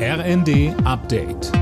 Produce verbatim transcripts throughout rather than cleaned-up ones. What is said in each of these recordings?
R N D Update.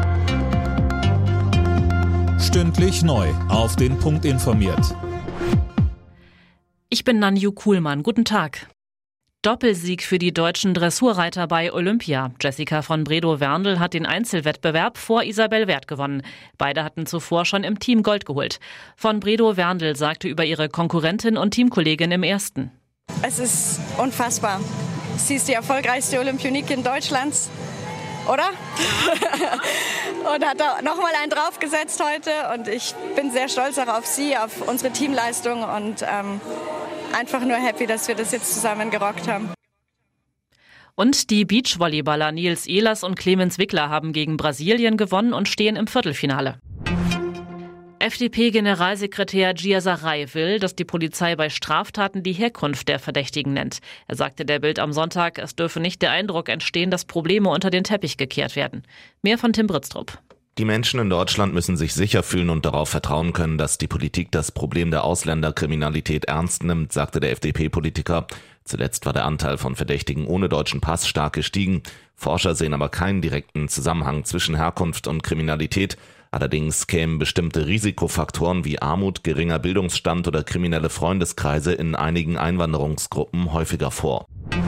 Stündlich neu auf den Punkt informiert. Ich bin Nanju Kuhlmann. Guten Tag. Doppelsieg für die deutschen Dressurreiter bei Olympia. Jessica von Bredow-Werndl hat den Einzelwettbewerb vor Isabel Werth gewonnen. Beide hatten zuvor schon im Team Gold geholt. Von Bredow-Werndl sagte über ihre Konkurrentin und Teamkollegin im Ersten: Es ist unfassbar. Sie ist die erfolgreichste Olympionikin Deutschlands, oder? Und hat da nochmal einen draufgesetzt heute. Und ich bin sehr stolz auch auf sie, auf unsere Teamleistung und ähm, einfach nur happy, dass wir das jetzt zusammen gerockt haben. Und die Beachvolleyballer Nils Ehlers und Clemens Wickler haben gegen Brasilien gewonnen und stehen im Viertelfinale. F D P-Generalsekretär Gia Sarai will, dass die Polizei bei Straftaten die Herkunft der Verdächtigen nennt. Er sagte der Bild am Sonntag, es dürfe nicht der Eindruck entstehen, dass Probleme unter den Teppich gekehrt werden. Mehr von Tim Britztrup. Die Menschen in Deutschland müssen sich sicher fühlen und darauf vertrauen können, dass die Politik das Problem der Ausländerkriminalität ernst nimmt, sagte der F D P-Politiker. Zuletzt war der Anteil von Verdächtigen ohne deutschen Pass stark gestiegen. Forscher sehen aber keinen direkten Zusammenhang zwischen Herkunft und Kriminalität. Allerdings kämen bestimmte Risikofaktoren wie Armut, geringer Bildungsstand oder kriminelle Freundeskreise in einigen Einwanderungsgruppen häufiger vor.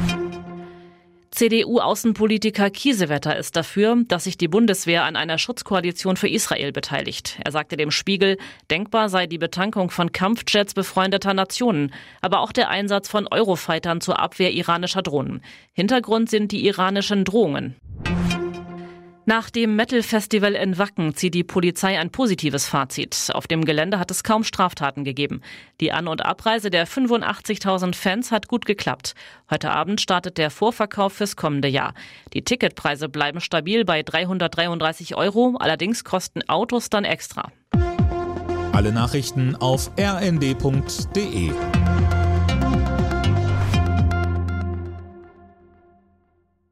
C D U-Außenpolitiker Kiesewetter ist dafür, dass sich die Bundeswehr an einer Schutzkoalition für Israel beteiligt. Er sagte dem Spiegel, denkbar sei die Betankung von Kampfjets befreundeter Nationen, aber auch der Einsatz von Eurofightern zur Abwehr iranischer Drohnen. Hintergrund sind die iranischen Drohungen. Nach dem Metal-Festival in Wacken zieht die Polizei ein positives Fazit. Auf dem Gelände hat es kaum Straftaten gegeben. Die An- und Abreise der fünfundachtzigtausend Fans hat gut geklappt. Heute Abend startet der Vorverkauf fürs kommende Jahr. Die Ticketpreise bleiben stabil bei dreihundertdreiunddreißig Euro, allerdings kosten Autos dann extra. Alle Nachrichten auf r n d punkt d e.